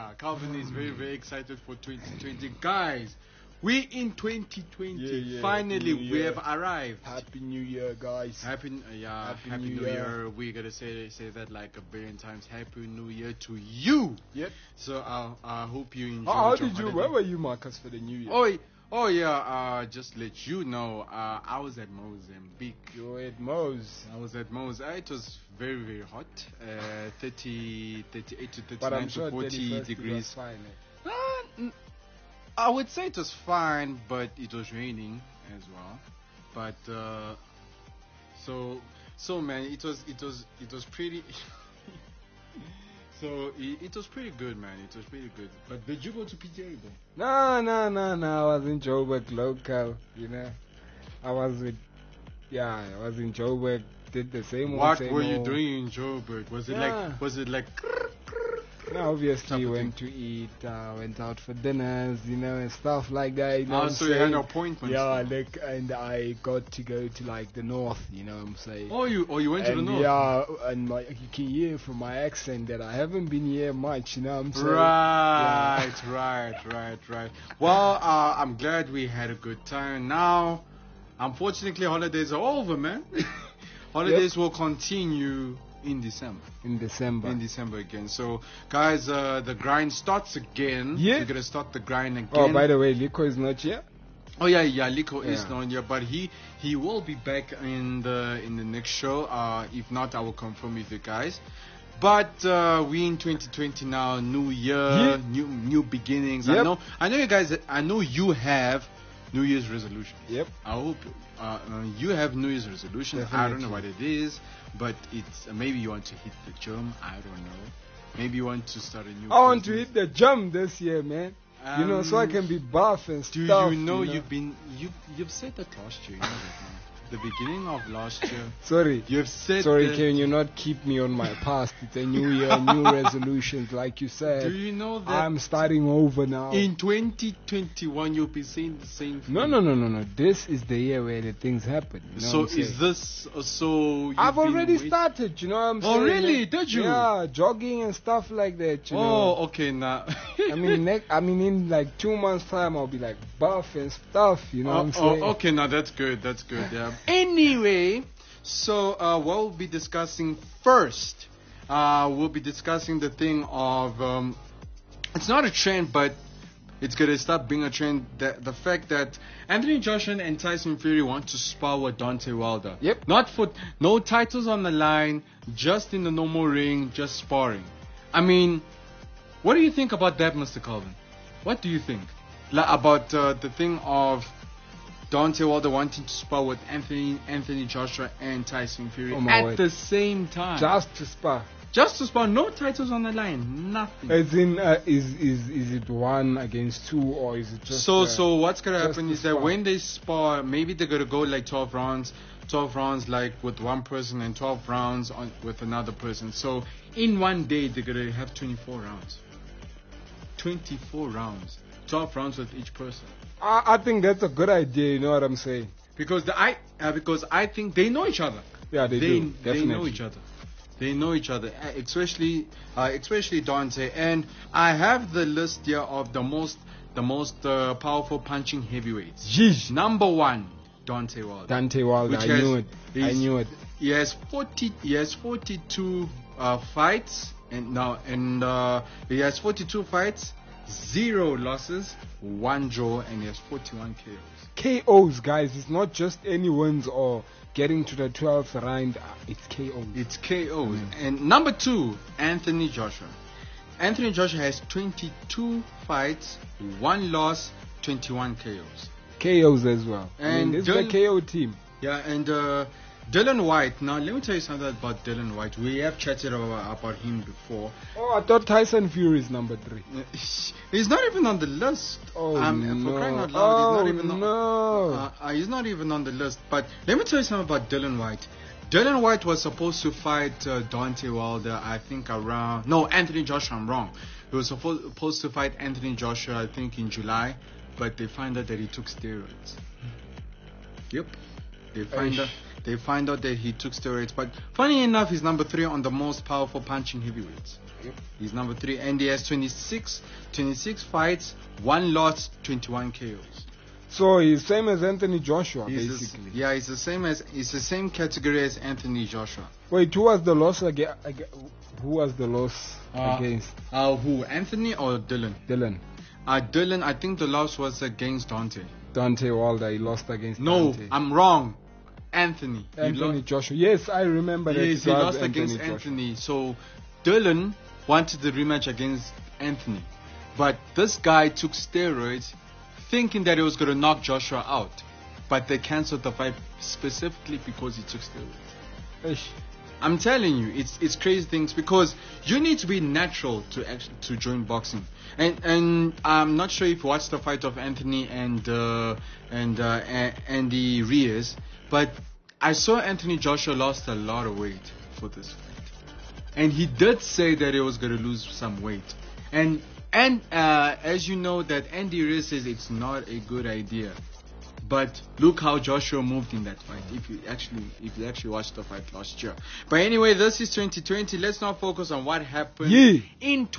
Calvin is very, very excited for 2020. Guys, we in 2020. Yeah, Finally, New we Year. have arrived. Happy New Year, guys. Happy New New Year. Year. We're gonna say that like a billion times. Happy New Year to you. Yep. So I hope you enjoyed. How your did you? holiday. Where were you, Marcus, for the New Year? Oh yeah. Just let you know. I was at Mozambique. You were at Mo's. I was at Mo's. It was very, very hot. 38 to 39 But I'm to sure 40 31st it was degrees. fine. I would say it was fine, but it was raining as well. But so man, it was pretty. So it was pretty good, man. It was pretty good. But did you go to PTA though? No. I was in Joburg local. I was in Joburg. Did the same. What same were you old. doing in Joburg? Was it like? No, obviously Type of went to eat, went out for dinners, and stuff like that. So you had appointments. Yeah, and I got to go to like the north. You know what I'm saying? Oh, you went to the north. Yeah, and you can hear from my accent that I haven't been here much. You know what I'm saying? Right. Well, I'm glad we had a good time. Now, unfortunately, holidays are over, man. Holidays will continue in December. In December Again. So, guys, the grind starts again. Yeah. We're gonna start the grind again. Oh, by the way, Lico is not here. Oh yeah, Liko is not here, but he will be back in the next show. If not, I will confirm with you guys. But we in 2020 now, new year, new beginnings. Yep. I know you guys. I know you have New Year's resolutions. Yep. I hope you have New Year's resolutions. I don't know what it is, but it's maybe you want to hit the gym. I don't know. Maybe you want to start a new. I want to hit the gym this year, man. So I can be buff and do stuff. Do you know you've said that last year? You know that, man. The beginning of last year. Sorry. You've said. Sorry, can you not keep me on my past? It's a new year, new resolutions, like you said. Do you know that I'm starting over now? in 2021 you'll be saying the same thing? No. This is the year where the things happen. You know So what I'm is saying? this so? I've already started. You know what I'm saying? Oh really? Did you? Yeah, jogging and stuff like that. You know? Okay now. in like 2 months' time, I'll be like buff and stuff. You know what I'm saying? Okay, now that's good. Yeah. Anyway, so we'll be discussing first. We'll be discussing the thing of it's not a trend, but it's gonna start being a trend. The fact that Anthony Joshua and Tyson Fury want to spar with Deontay Wilder. Yep. Not for no titles on the line, just in the normal ring, just sparring. I mean, what do you think about that, Mr. Calvin? What do you think about the thing of Deontay Wilder wanting to spar with Anthony Joshua and Tyson Fury at the same time? Just to spar. Just to spar, no titles on the line, nothing. As in, is it 1 against 2 or is it just? So what's gonna happen is that spar. when they spar, maybe they're gonna go like 12 rounds like with one person and 12 rounds with another person. So in one day they're gonna have 24 rounds. 24 rounds, 12 rounds with each person. I think that's a good idea. You know what I'm saying? Because I think they know each other. Yeah, they do. They know Definitely. each other. They know each other, especially Deontay. And I have the list here of the most powerful punching heavyweights. Jeez. Number 1, Deontay Wilder. Deontay Wilder. I knew it. He has 42 fights, and he has 42 fights, 0 losses, 1 draw, and he has 41 KOs. KOs, guys. It's not just any wins or getting to the 12th round. It's KOs. It's KOs. And number 2, Anthony Joshua. Anthony Joshua has 22 fights, 1 loss, 21 KOs. KOs as well. And it's the KO team. Yeah, and Dylan White. Now, let me tell you something about Dylan White. We have chatted about him before. Oh, I thought Tyson Fury is number 3. He's not even on the list. Oh, no. For crying out loud, he's not even no. He's not even on the list. But let me tell you something about Dylan White. Dylan White was supposed to fight Deontay Wilder, I think Anthony Joshua, I'm wrong. He was supposed to fight Anthony Joshua, I think in July, but they find out that he took steroids. Yep. They find out that he took steroids. But funny enough, he's number 3 on the most powerful punching heavyweights. He's number 3, and he has 26 fights, 1 loss, 21 KOs. So he's same as Anthony Joshua, He's basically. it's the same category as Anthony Joshua. Wait, who was the loss against? Who was the loss against? Who? Anthony or Dylan? Dylan. Dylan, I think the loss was against Dante. Dante Wilder, he lost against No, Dante. I'm wrong. Anthony Joshua. Yes, I remember that. Yes, he lost against Anthony. So Dylan wanted the rematch against Anthony, but this guy took steroids, thinking that he was going to knock Joshua out, but they cancelled the fight specifically because he took steroids. Ish. I'm telling you, it's crazy things, because you need to be natural to join boxing. And I'm not sure if you watched the fight of Anthony and Andy Reyes, but I saw Anthony Joshua lost a lot of weight for this fight, and he did say that he was going to lose some weight. And as you know, that Andy Reyes says it's not a good idea. But look how Joshua moved in that fight, if you actually watched the fight last year. But anyway, this is 2020. Let's not focus on what happened in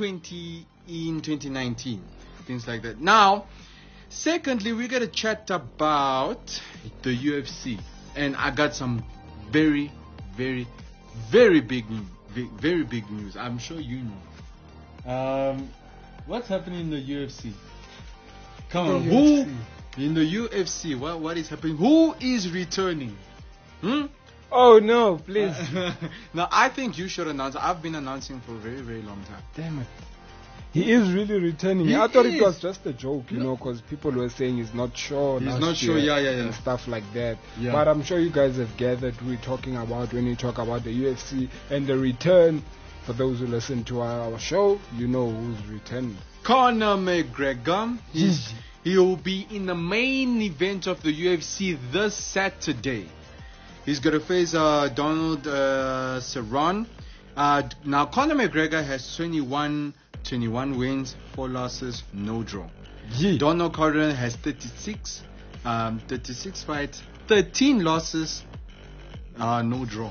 2019. Things like that. Now, secondly, we're going to chat about the UFC. And I got some very, very, very big news. Very big news. I'm sure you know. What's happening in the UFC? Come on, who? In the UFC, what is happening? Who is returning? Oh no, please. Now, I think you should announce. I've been announcing for a very, very long time. Damn it. He is really returning. I thought it was just a joke, because people were saying he's not sure. He's not sure, and stuff like that. Yeah. But I'm sure you guys have gathered who we're talking about when we talk about the UFC and the return. For those who listen to our show, you know who's returning. Conor McGregor. He'll be in the main event of the UFC this Saturday. He's going to face Donald Cerrone. Now, Conor McGregor has 21 wins, 4 losses, no draw. Donald Cerrone has 36 fights, 13 losses, no draw.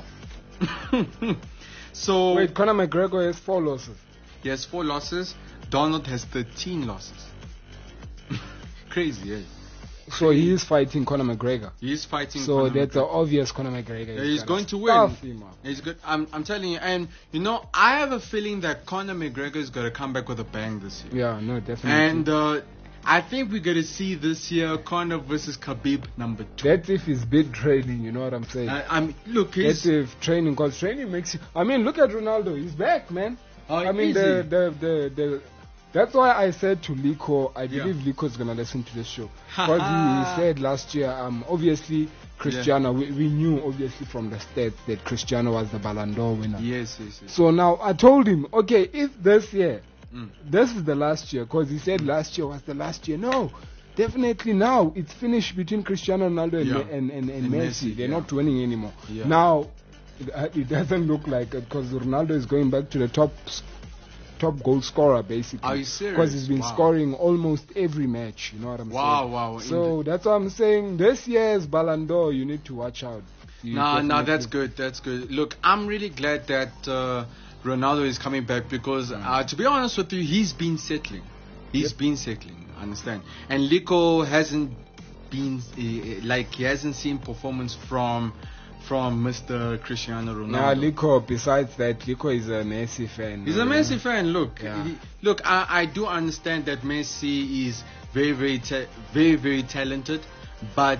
So wait, Conor McGregor has 4 losses. He has 4 losses. Donald has 13 losses. Crazy, eh? So he is fighting Conor McGregor. He is fighting. So Conor that's an obvious Conor McGregor. Yeah, he's going to win. He's good. I'm telling you, and I have a feeling that Conor McGregor is going to come back with a bang this year. Yeah, no, definitely. And I think we're going to see this year Conor versus Khabib number 2. That's if he's been training. You know what I'm saying? Look, that's if training, because training makes you. I mean, look at Ronaldo. He's back, man. I mean, the that's why I said to Liko, I believe Liko is going to listen to this show. Because he said last year, obviously, Cristiano, we knew obviously from the stats that Cristiano was the Ballon d'Or winner. Yes. So now I told him, okay, if this year, this is the last year, because he said last year was the last year. No, definitely now it's finished between Cristiano Ronaldo and Messi. They're not winning anymore. Now, it doesn't look like it, because Ronaldo is going back to the top goal scorer, basically. Are you serious? Because he's been scoring almost every match. You know what I'm saying? Wow. So that's what I'm saying. This year's Ballon d'Or, you need to watch out. No, that's good. Look, I'm really glad that Ronaldo is coming back, because to be honest with you, he's been settling. Understand? And Liko hasn't been he hasn't seen performance from Mr. Cristiano Ronaldo. Now, Liko, besides that, Liko is a Messi fan. He's a Messi fan. Look, I do understand that Messi is very, very talented, but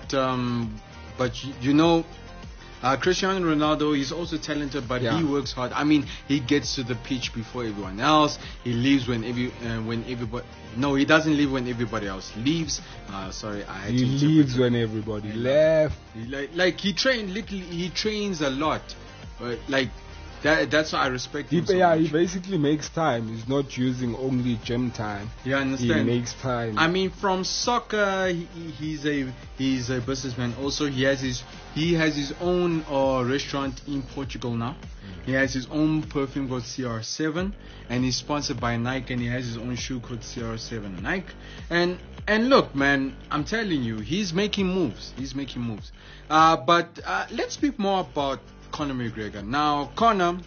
Cristiano Ronaldo is also talented, but he works hard. I mean, he gets to the pitch before everyone else. He leaves when everybody. No, he doesn't leave when everybody else leaves. He leaves when everybody left. He trains a lot. That's why I respect him. He basically makes time. He's not using only gym time. You understand? He makes time. I mean, from soccer, he's a businessman. Also, he has his own restaurant in Portugal now. He has his own perfume called CR7, and he's sponsored by Nike, and he has his own shoe called CR7 Nike. And look, man, I'm telling you, he's making moves. But let's speak more about Conor McGregor. Now, Conor,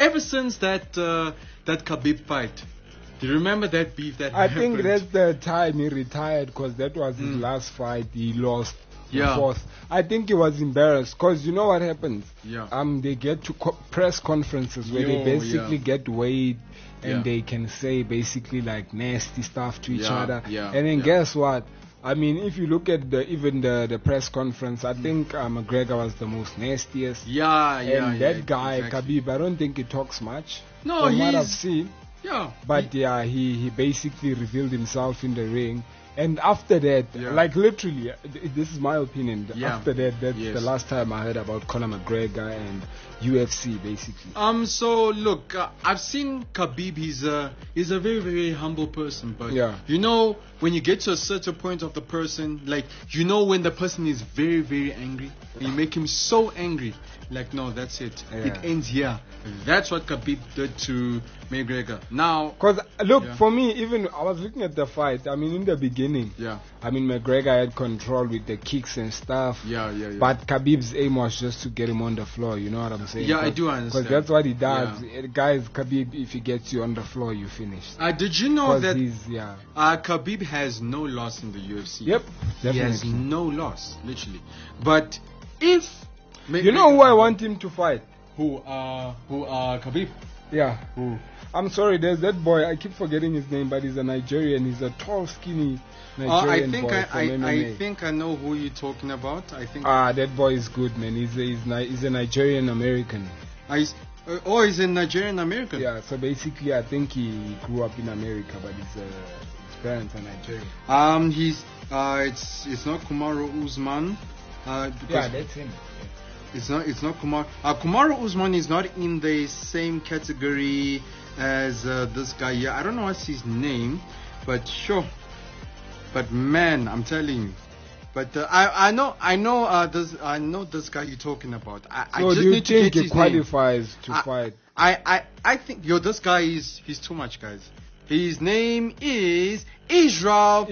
ever since that Khabib fight. Do you remember that beef that I happened? think that's the time he retired, because that was his last fight. He lost the fourth. I think he was embarrassed, because you know what happens? Yeah. They get to press conferences where they basically get weighed, and they can say basically like nasty stuff to each other. Yeah. And then guess what? I mean, if you look at the press conference, I think McGregor was the most nastiest. And that guy, exactly. Khabib, I don't think he talks much. No, from what I've seen. Yeah. But he basically revealed himself in the ring. And after that, like literally, this is my opinion. After that, that's the last time I heard about Conor McGregor and UFC, basically. So look, I've seen Khabib. He's a very, very humble person. But you know, when you get to a certain point of the person, like you know when the person is very, very angry, and you make him so angry. Like, no, that's it. It ends here. That's what Khabib did to McGregor. Now, because look, for me, even I was looking at the fight. I mean, in the beginning, I mean, McGregor had control with the kicks and stuff. But Khabib's aim was just to get him on the floor. You know what I'm saying? Yeah, I do understand. Because that's what he does. Guys, Khabib, if he gets you on the floor, you finished. Did you know that Khabib has no loss in the UFC? Yep, definitely. He has no loss, literally. But if you know who I want him to fight? Who Khabib? Yeah. Who? I'm sorry, there's that boy, I keep forgetting his name, but he's a Nigerian. He's a tall, skinny Nigerian boy from MMA. I think I know who you're talking about. I think. That boy is good, man. He's a Nigerian American. He's a Nigerian American. Yeah. So basically, I think he grew up in America, but his parents are Nigerian. It's not Kamaru Usman. That's him. It's not Kamaru. Kamaru Usman is not in the same category as this guy here. I don't know what's his name, but sure. But man, I'm telling you. But I know this guy you're talking about. I so just do you need to think get he his qualifies to fight? I think this guy he's too much, guys. His name is Israel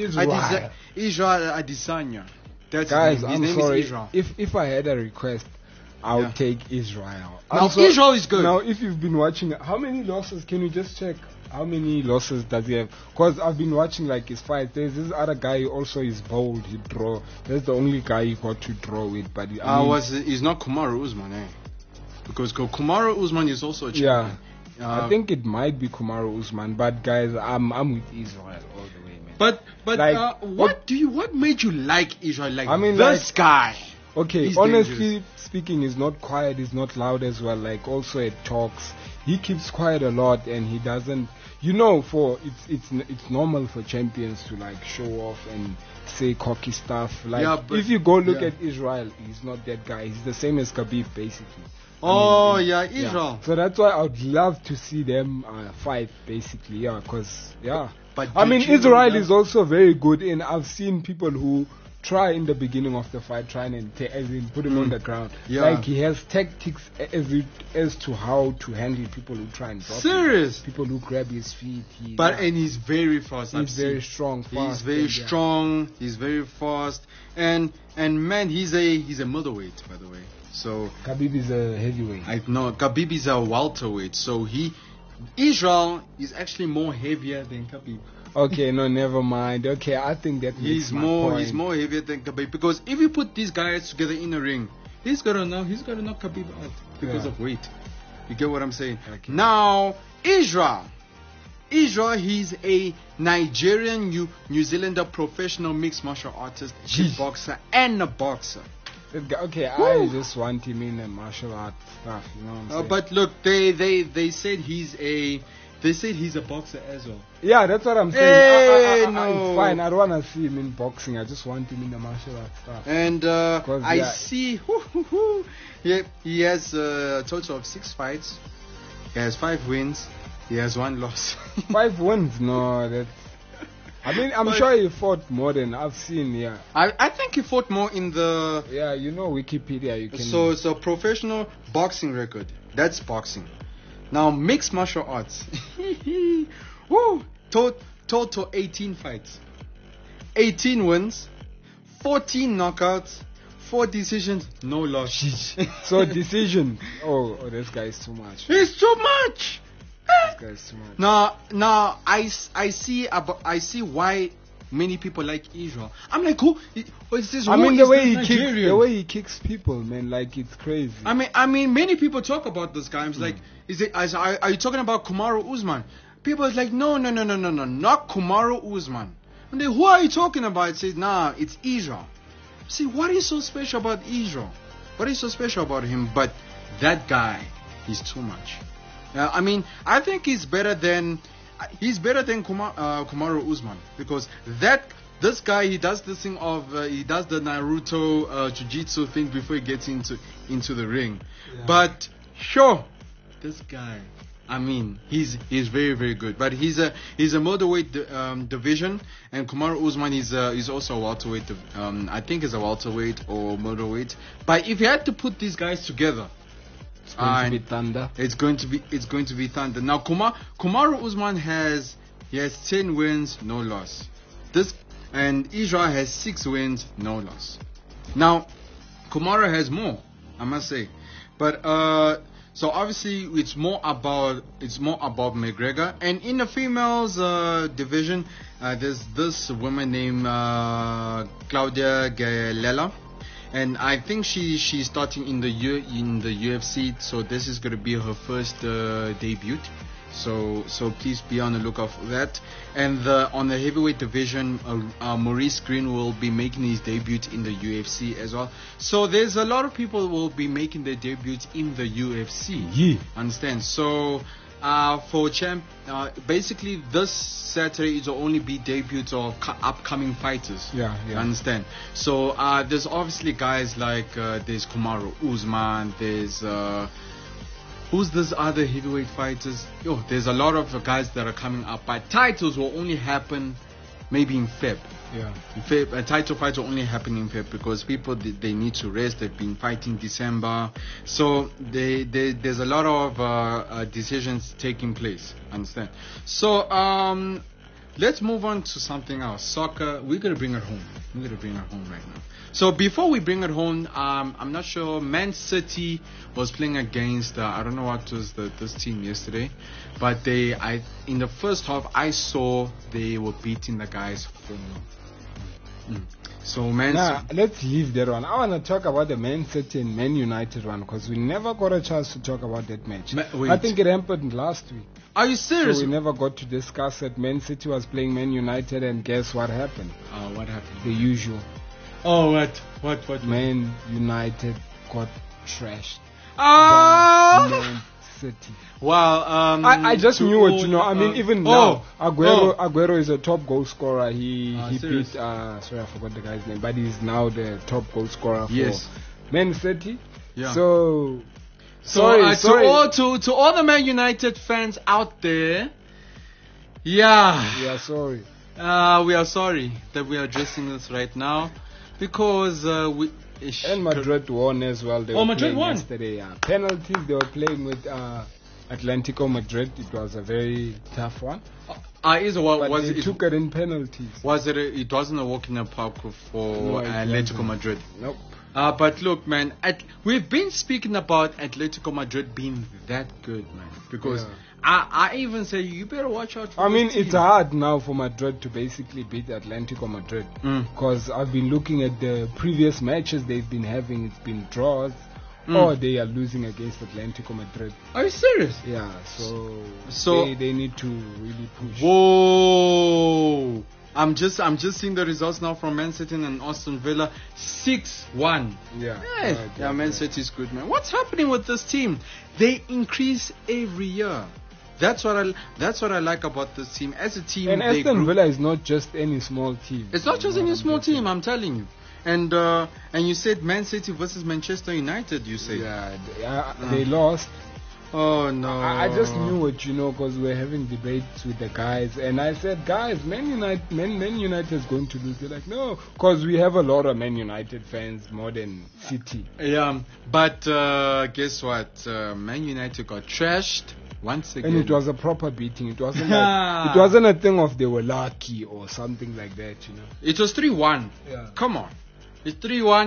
Adesanya. That's guys, his name. His I'm name sorry. is Israel. If I had a request, I would take Israel. Israel is good. Now, if you've been watching, how many losses? Can you just check? How many losses does he have? Because I've been watching like his fights. There's this other guy also is bold. He draw. That's the only guy he got to draw with. But he's not Kamaru Usman, because Kamaru Usman is also a champion. Yeah. I think it might be Kamaru Usman. But guys, I'm with Israel all the way, man. But like, what made you like Israel? Like, I mean, this guy. Okay, he's honestly dangerous. Speaking, he's not quiet, he's not loud as well. Like also at talks, he keeps quiet a lot, and he doesn't. You know, it's normal for champions to like show off and say cocky stuff. Like if you go look at Israel, he's not that guy. He's the same as Khabib, basically. Israel. Yeah. So that's why I would love to see them fight, basically. But I mean, Israel is also very good, and I've seen people who try in the beginning of the fight, trying and put him on the ground. Like he has tactics as to how to handle people who try and drop him, people who grab his feet. And he's very fast. He's very strong. He's very strong. He's very fast. And man, he's a middleweight, by the way. So Khabib is a heavyweight. I know Khabib is a welterweight. So Israel is actually more heavier than Khabib. Okay, no, never mind. Okay, I think that he's more heavier than Khabib, because if you put these guys together in a ring, he's gonna knock Khabib out because of weight. You get what I'm saying? Okay. Now Israel, he's a Nigerian New Zealander professional mixed martial artist, kickboxer, and a boxer. Okay, I just want him in a martial art stuff, you know what I'm saying? But look, they said he's a boxer as well. Yeah, that's what I'm saying. It's fine. I don't want to see him in boxing. I just want him in the martial art stuff. And I see he has a total of 6 fights. He has 5 wins. He has 1 loss. 5 wins? No, that's... I mean, I'm sure he fought more than I've seen, I think he fought more in the... Yeah, you know Wikipedia, you can... So it's a professional boxing record. That's boxing. Now, mixed martial arts. Woo! Total 18 fights. 18 wins. 14 knockouts. 4 decisions, no loss. So decision. Oh, this guy is too much. It's too much. This guy is too much. Now I see why many people like Israel. I'm like, who? Is this? I mean, the way he kicks people, man, like it's crazy. I mean, many people talk about this guy. I'm like, are you talking about Kamaru Usman? People are like, no, not Kamaru Usman. And then, who are you talking about? It says, nah, it's Israel. See, what is so special about Israel? What is so special about him? But that guy, he's too much. I mean, I think he's better than Kamaru Usman, because this guy, he does this thing of he does the Naruto jiu-jitsu thing before he gets into the ring. Yeah. But sure, this guy, I mean, he's very, very good. But he's a middleweight division, and Kamaru Usman is also a welterweight. I think he's a welterweight or middleweight. But if you had to put these guys together, it's going to be thunder. It's going to be thunder. Now Kamaru Usman has 10 wins, no loss. And Israel has 6 wins, no loss. Now Kamaru has more, I must say, but so obviously it's more about McGregor. And in the females division, there's this woman named Claudia Gaella. And I think she's starting in the UFC, so this is going to be her first debut. So please be on the lookout for that. And on the heavyweight division, Maurice Green will be making his debut in the UFC as well. So there's a lot of people who will be making their debuts in the UFC. Yeah. Understand? So for basically this Saturday it will only be debuts of upcoming fighters. Yeah. Understand? So there's obviously guys like there's Kamaru Usman, there's who's this other heavyweight fighters? There's a lot of guys that are coming up, but titles will only happen maybe in Feb. Yeah. In Feb, title fights will only happen in Feb because people they need to rest. They've been fighting December, so there's a lot of decisions taking place. Understand? So let's move on to something else. Soccer. We're gonna bring it home. Right now. So before we bring it home, I'm not sure. Man City was playing against I don't know what was this team yesterday, but in the first half I saw they were beating the guys 4-0. So let's leave that one. I want to talk about the Man City and Man United one because we never got a chance to talk about that match. I think it happened last week. Are you serious? So we never got to discuss it. Man City was playing Man United, and guess what happened? What happened? The usual. Oh, what? Man United got trashed. Man City. Well, I just knew it, I mean, even now, Aguero is a top goal scorer. He beat. Sorry, I forgot the guy's name, but he's now the top goal scorer for Man City. Yeah. So sorry. To all the Man United fans out there, we are sorry. We are sorry that we are addressing this right now because and Madrid won as well. They were Madrid won yesterday. Yeah. Penalties. They were playing with Atlético Madrid. It was a very tough one. They took it in penalties. It wasn't a walk in the park for Atlético Madrid. Nope. But look, man, we've been speaking about Atlético Madrid being that good, man, because I even say you better watch out for this team. It's hard now for Madrid to basically beat Atlético Madrid because I've been looking at the previous matches they've been having. It's been draws or they are losing against Atlético Madrid. Are you serious? Yeah, so they need to really push. Whoa! I'm just seeing the results now from Man City and Aston Villa. 6-1. Yeah. Man City is good, man. What's happening with this team? They increase every year. That's what I like about this team. As a team, and Aston Villa is not just any small team. It's not just any small team. I'm telling you. And you said Man City versus Manchester United. You say they lost. Oh no! I just knew it, because we're having debates with the guys, and I said, guys, Man United is going to lose. They're like, no, because we have a lot of Man United fans more than City. Yeah, but guess what? Man United got trashed once again, and it was a proper beating. It wasn't it wasn't a thing of they were lucky or something like that. It was 3-1. Yeah. Come on, it's 3-1.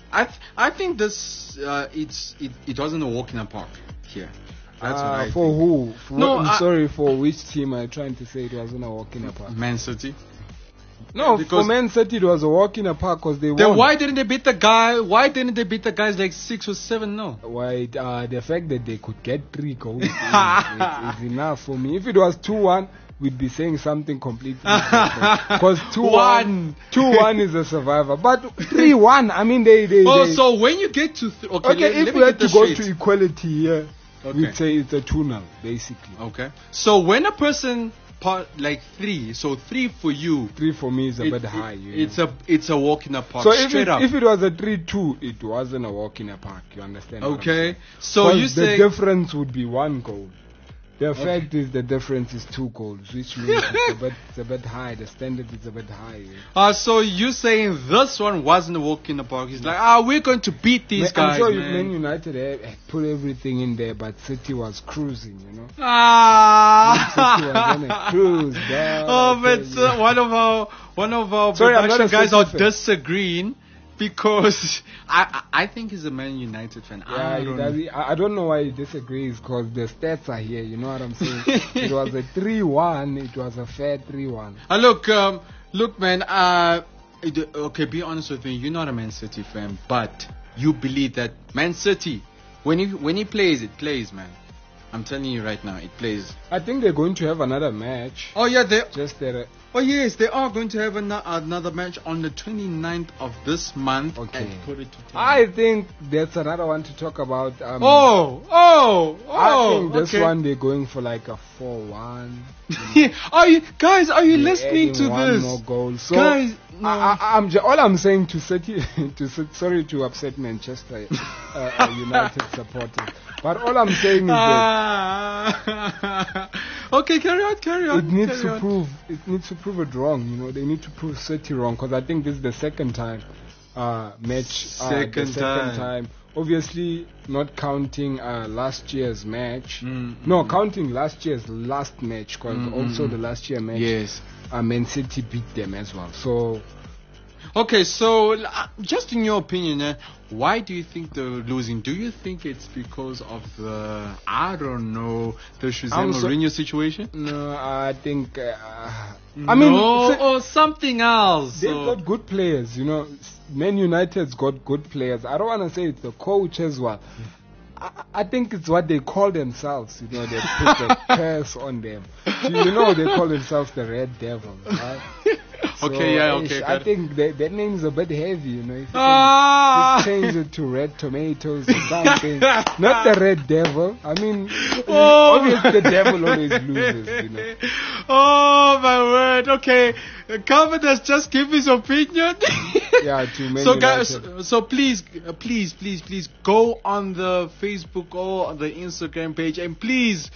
I think this it wasn't a walk in the park here. That's what I for think. who? No, sorry, for which team are you trying to say it wasn't a walk in the park? Man City. No, for Man City it was a walk in the park because they won. Then why didn't they beat the guy? Why didn't they beat the guys like 6 or 7-0? Why? The fact that they could get 3 goals is enough for me. If it was 2-1, we'd be saying something completely different. Because 2-1 is a survivor. But 3-1, I mean, they so when you get to... okay, if we had to go to equality here, we'd say it's a 2-0, basically. Okay. So when a person... like 3, so 3 for you. 3 for me is a bit high. It's a walk in the park. So if it was a 3-2, it wasn't a walk in the park. You understand? Okay. So you say the difference would be 1 goal. The fact is the difference is 2 goals, which means it's a bit high. The standard is a bit high. So you saying this one wasn't a walk in the park? He's like, we're going to beat these guys. I'm sure Man United had put everything in there, but City was cruising, you know. City was on a cruise. But one of our production guys are disagreeing. Because I think he's a Man United fan. I don't know why he disagrees, because the stats are here. You know what I'm saying? It was a 3-1. It was a fair 3-1. Look, man. Okay, be honest with me. You're not a Man City fan, but you believe that Man City, when he plays, it plays, man. I'm telling you right now, it plays. I think they're going to have another match. Oh yeah, Oh yes, they are going to have another match on the 29th of this month. Okay. I think that's another one to talk about. I think this one they're going for like a 4-1. Are you listening to one this? More goal. So guys, no. all I'm saying to City, sorry to upset Manchester United supporters, but all I'm saying is that okay, carry on. It needs to prove it wrong. You know, they need to prove City wrong, because I think this is the second time second time. Obviously, not counting last year's match. No, counting last year's last match, because also the last year match. Yes. Man City beat them as well. So. Okay, so just in your opinion, why do you think they're losing? Do you think it's because of the Jose Mourinho situation? No, I think. or something else. They've got good players, you know. Man United's got good players. I don't want to say it's the coach as well. I think it's what they call themselves. You know, they put the curse on them. You know, they call themselves the Red Devils, right? Okay. I think that name is a bit heavy, you know. If you can change it to Red Tomatoes or something. Not the Red Devil. I mean, obviously the devil always loses, you know. Oh, my word. Okay. Calvin has just given his opinion. So guys, so please go on the Facebook or the Instagram page, and please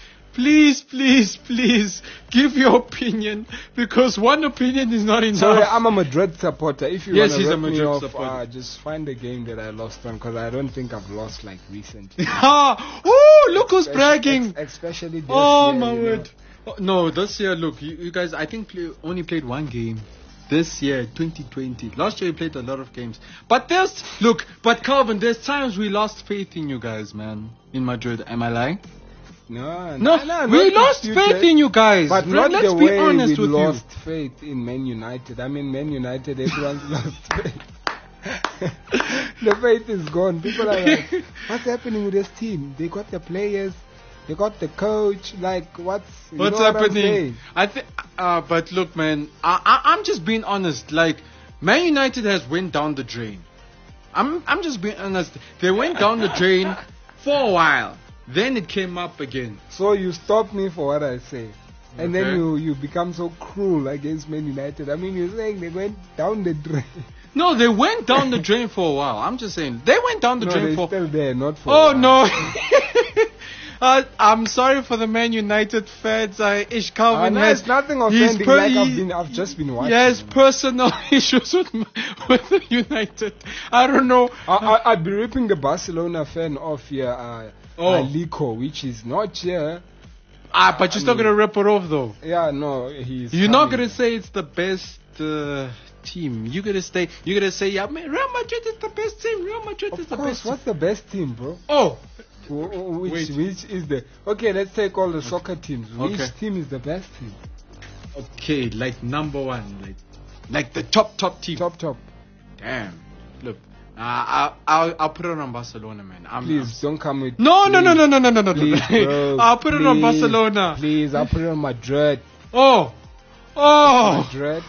give your opinion, because one opinion is not enough. Sorry, I'm a Madrid supporter. If you yes, want he's to a Madrid supporter. Just find the game that I lost on, because I don't think I've lost like recently. Look who's bragging. Especially this year, my word. No, this year, look, you guys, I think only played one game. This year, 2020. Last year, we played a lot of games. But Calvin, there's times we lost faith in you guys, man. In Madrid. Am I lying? No, we lost faith in you guys. But let's the be way honest we with lost faith in Man United. I mean, Man United, everyone's lost faith. The faith is gone. People are like, what's happening with this team? They got the players. They got the coach. Like, what's happening? But look, man, I'm just being honest. Like, Man United has went down the drain. I'm just being honest. They went down the drain for a while. Then it came up again. So you stop me for what I say. And then you become so cruel against Man United. I mean, you're saying they went down the drain. No, they went down the drain for a while. I'm just saying. They went down the drain for... they're still there, not for a while. No. I'm sorry for the Man United fans. Ish Calvin has nothing offending. I've just been watching. He has personal issues with the United. I don't know. I'd be ripping the Barcelona fan off here, Lico, which is not here. But you're still gonna rip it off though. Yeah, no, he's. You're not gonna say it's the best team. You're gonna say, yeah, man, Real Madrid is the best team. Real Madrid is the best. What's the best team, bro? Oh. Which is the okay? Let's take all the soccer teams. Which team is the best team? Okay, like number one, like the top team. Top. Damn. Look, I'll put it on Barcelona, man. Please don't come with. No. Please, bro, I'll put it on Barcelona. Please, I'll put it on Madrid. Oh. Madrid.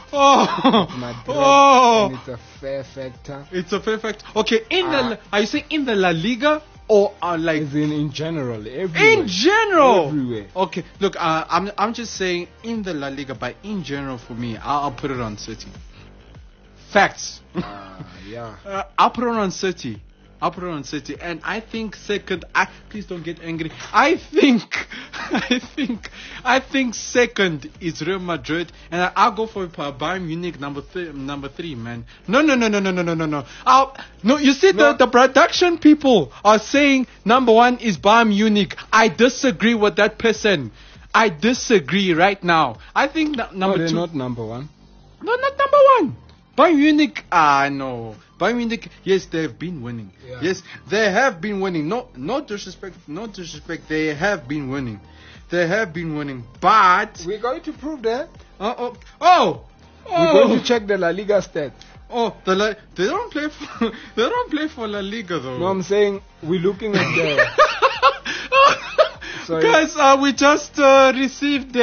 And it's a fair factor. It's a fair factor. Okay, are you saying in the La Liga? Or like in general, everywhere. In general, everywhere. Okay, look, I'm just saying in the La Liga, but in general for me, I'll put it on City. Facts. Yeah. I'll put it on City. And I think second. Please don't get angry. I think second is Real Madrid, and I'll go for Bayern Munich number three, man. No. No, you see the production people are saying number one is Bayern Munich. I disagree with that person. I disagree right now. I think number they're two. Not number one. No, not number one. Bayern Munich, no. Bayern Munich, yes, they have been winning. Yeah. Yes, they have been winning. No disrespect. They have been winning. But we're going to prove that. Oh. We're going to check the La Liga stats. Oh, they don't play for La Liga though. No, I'm saying we're looking at the. Guys, we just received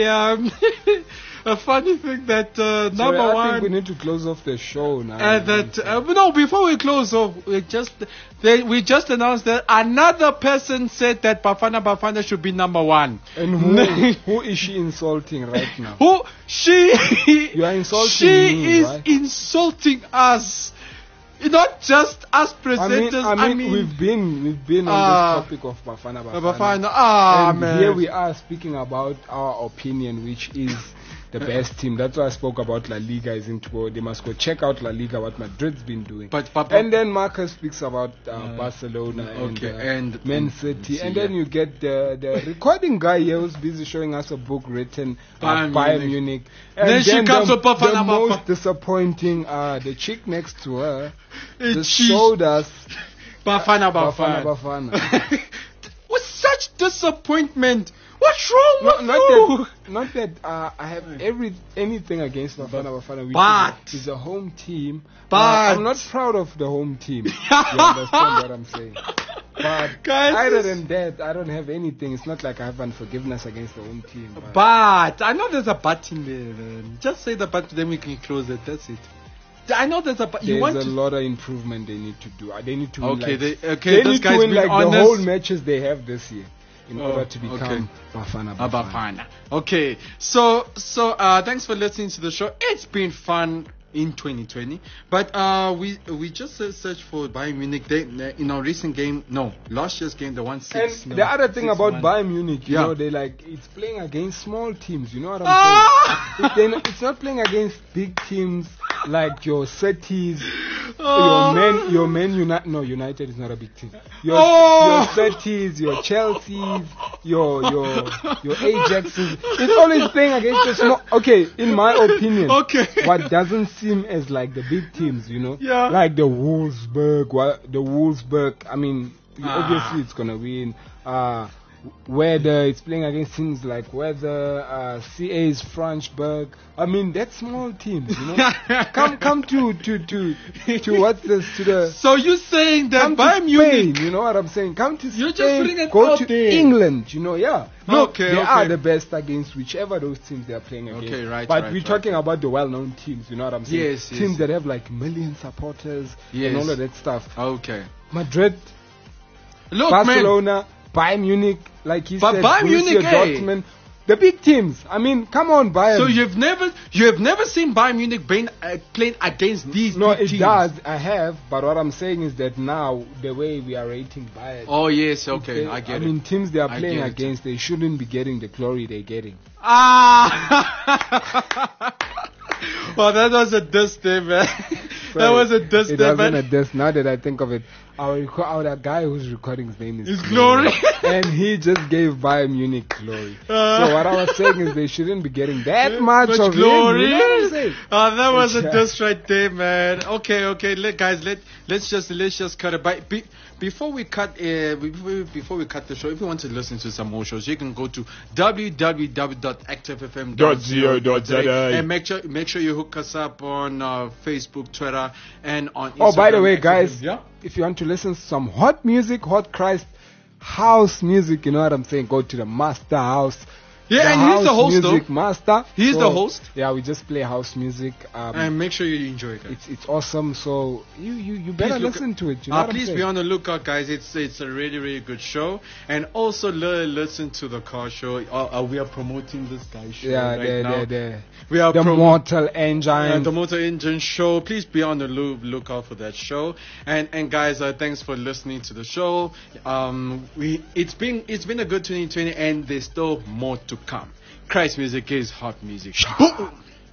a funny thing that number one. I think we need to close off the show now. No, before we close off, we just announced that another person said that Bafana should be number one. And who is she insulting right now? You are insulting she me, is right? insulting us. Not just us presenters. I mean, we've been on this topic of Bafana. And man. Here we are speaking about our opinion, which is the best team. That's why I spoke about La Liga. They must go check out La Liga, what Madrid's been doing. And then Marcus speaks about Barcelona and Man City. And then you get the recording guy here who's busy showing us a book written by Bayern Munich. And then she comes with Bafana. The most disappointing, the chick next to her just showed us Bafana. With such disappointment. What's wrong with you? Not that I have anything against Bafana, which is a home team. But I'm not proud of the home team. You understand what I'm saying? But guys, other than that, I don't have anything. It's not like I have unforgiveness against the home team. But I know there's a but in there. Man. Just say the but, then we can close it. That's it. I know there's a but. There's a lot of improvement they need to do. They need to win. They need this to win like the whole matches they have this year in order to become Bafana. Okay, so thanks for listening to the show. It's been fun in 2020, but we just searched for Bayern Munich. They, in our recent game, last year's game, they won 6. And the other thing about Bayern Munich, you know, it's playing against small teams. You know what I'm saying? It's not playing against big teams like your cities, your Man United. No, United is not a big team. Your cities, your Chelseas, your Ajaxes. It's always playing against the small. Okay, in my opinion, what doesn't seem as like the big teams, you know, like the Wolfsburg. I mean, obviously it's gonna win. Whether it's playing against teams like CA's Franchburg. I mean, that's small teams, you know. come to what's this, to the. So you're saying that Bayern Munich, you know what I'm saying? Come to Spain, just bring it go out to there. England, you know, Look, they are the best against whichever those teams they are playing against. Okay, right. But we're talking about the well-known teams, you know what I'm saying? Yes. Teams that have like million supporters and all of that stuff. Okay. Madrid, Barcelona, Bayern Munich, like he said, Borussia Dortmund, the big teams. I mean, come on, Bayern. So you've never seen Bayern Munich playing against these big teams? No, it does. I have, but what I'm saying is that now the way we are rating Bayern. Oh yes, okay, I get it. I mean, teams they are playing against, they shouldn't be getting the glory they're getting. Well, that was a diss there, man. That was a diss. It wasn't a diss. Now that I think of it, our guy who's recording his name is Glory. And he just gave Bayern Munich glory. So what I was saying is they shouldn't be getting that much of glory. Him. You know what I'm saying? That was a diss right there, man. Okay. Guys, let's just cut it. Before we cut before we cut the show, if you want to listen to some more shows, you can go to www.activefm.co.za and make sure you hook us up on Facebook, Twitter, and on Instagram. Oh, by the way, guys, if you want to listen to some hot music, hot Christ house music, you know what I'm saying, go to the Master House. Yeah, and he's the host, though. Master. He's the host. Yeah, we just play house music. And make sure you enjoy it, guys. It's awesome. So you better listen to it. You know please be on the lookout, guys. It's a really, really good show. And also listen to the car show. We are promoting this guy's show right now. We are the Mortal Engine. The Mortal Engine show. Please be on the lookout for that show. And guys, thanks for listening to the show. It's been a good 2020, and there's still more to come. Christ music is hot music. Boom!